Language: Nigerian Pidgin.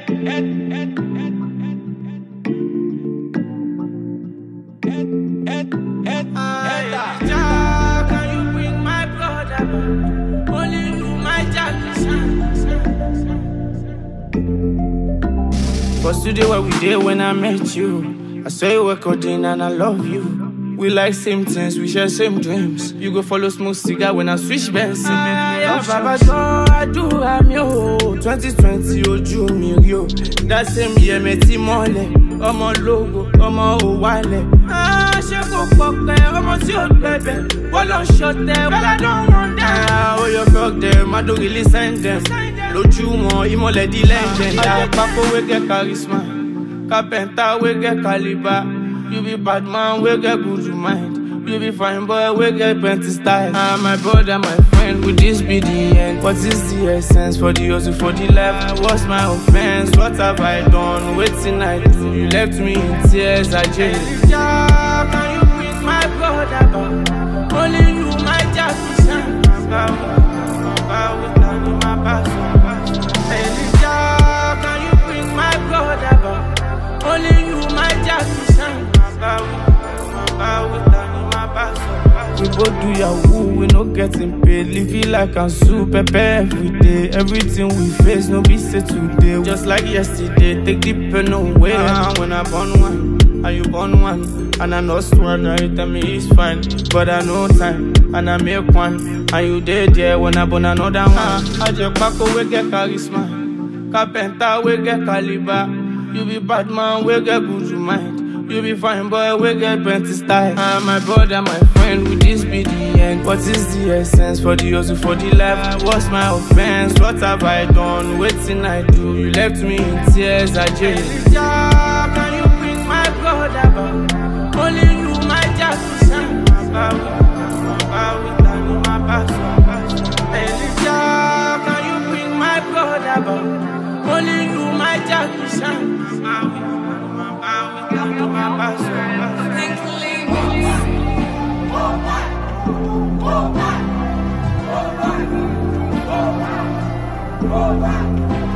Can you bring my brother back? Only you, my Jack. Cause today where we did when I met you, I saw you were coding and I love you. We like same things, we share same dreams. You go follow smoke cigar when I switch Benz. Baba I do I'm yo 2020 ojú mi rí o. That same year me ti mọ́lẹ̀. Ọmọ logo, ọmọ òwálẹ̀. Ṣé kò pọ̀pẹ́, ọmọ tí ó gbẹ̀bẹ̀. Wọ́n lọ ṣọ̀tẹ̀, well I don't want that. Oh you fuck them, I don't really send them. Lójú wọn, ìmọ̀lẹ̀ di legend. Pákó wey get charisma, carpenter wey get caliber. You be bad man, we get good mind. You be fine boy, we get plenty style. My brother, my friend, with this be the end. What is the essence for the hustle, for the life? What's my offense? What have I done? Waiting I do. You left me in tears, I jail. Can you bring my brother back? Only you, my Jack. Can you bring my brother back? Only you, my Jack. We both do yahoo, we no getting paid. Live it like I'm super every day. Everything we face, no be say today. Just like yesterday, take the pen away. When I born one, and you born one, and I lost one, now you tell me it's fine. But I know time, and I make one, and you dead there when I born another one. I just pack away, get charisma, carpenter, we get caliber. You be bad man, we get good mind. You be fine boy, we get plenty style. My brother, my friend, with this be the end. What is the essence for the hustle, for the life? What's my offense? What have I done? Waiting I do. You left me in tears, I jail. Can you bring my brother back? Only you, my Jack. Can you bring my brother back? Only you, my Jack. Go back.